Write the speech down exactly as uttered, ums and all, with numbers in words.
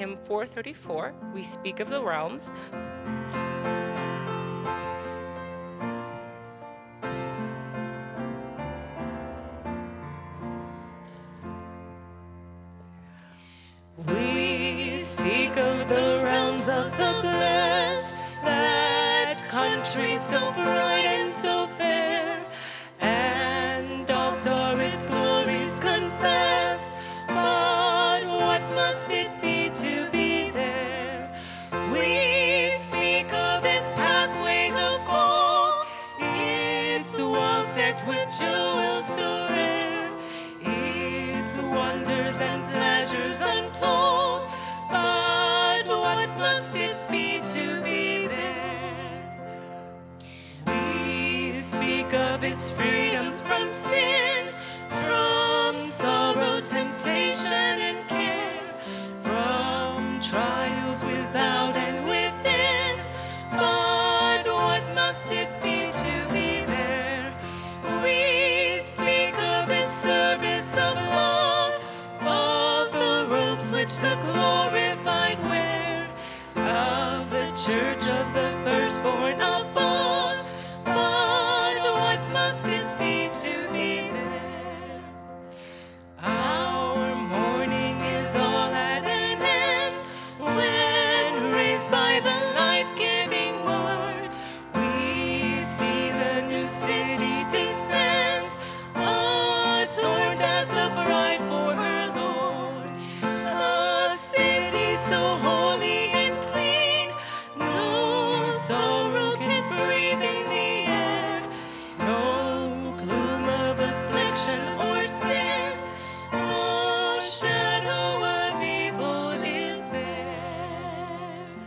hymn four thirty-four, we speak of the realms. We speak of the realms of the blessed, that country so bright and so fair, and oft are its glories confessed. But what must it be to be there? We speak of its pathways of gold, its walls set with jewels so rare, its wonders and pleasures untold. But what must it be to be there? We speak of its freedoms from sin, from sorrow, temptation, and care, from trials without and within. But what must it be to be there? We speak of its service of love, of the robes which the glorified wear, of the church of the firstborn above. But what must it be to be there? Our mourning is all at an end when, raised by the life-giving word, we see the new city descend, adorned as a bride for her Lord. A city so holy